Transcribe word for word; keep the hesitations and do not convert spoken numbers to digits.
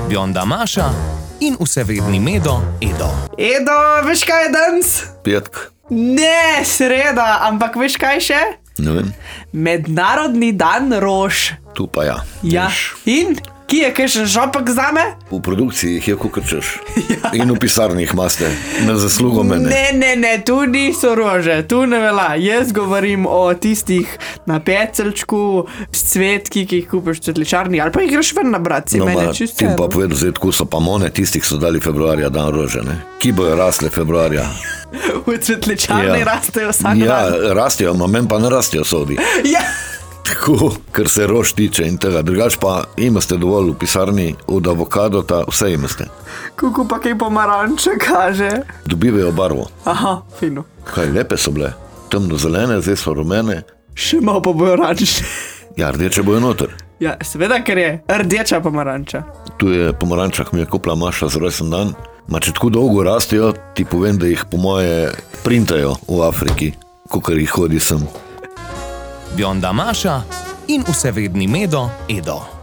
Bionda Maša in vsevedni Medo Edo. Edo, veš kaj je danes? Petk. Ne, sreda, ampak veš kaj še? Ne vem. Mednarodni dan rož. Tu pa ja. Ja, Veš, in? Kje je kaj še žopek zame? v produkciji jih je kukrčeš. Ja. In v pisarni jih maste. Na zaslugo mene. Ne, ne, ne, tu niso rože, tu ne velja. Jaz govorim o tistih na pecelčku, s cvetki, ki jih kupiš v cvetličarni, ali pa jih greš ven nabrat, si No, mene ma, čisto. ti pa povedal, zdaj tako so pa mone, tistih so dali februarja dan rože, ne? Ki bojo rasle februarja. V cvetličarni Ja. rastejo vsak Ja, dan. rastejo, ma men pa ne rastejo sodi. Ja. Tako, kar se rož tiče in tega. Drugač pa imate dovolj v pisarni, od avokadota, vse imate. Kuku pa kaj pomaranče kaže. Dobivajo barvo. Aha, fino. Kaj, lepe so bile. Temno zelene, zdaj so rumene. Še malo pa bojo oranžne. Ja, rdeče bojo noter. Ja, seveda, ker je rdeča pomaranča. Tu je pomaranča, ki mi je kupila Maša za rojsten dan. Ma če tako dolgo rastejo, ti povem, da jih po moje printajo v Afriki, kakor jih hodi sem. Bionda Maša in vsevedni Medo Edo.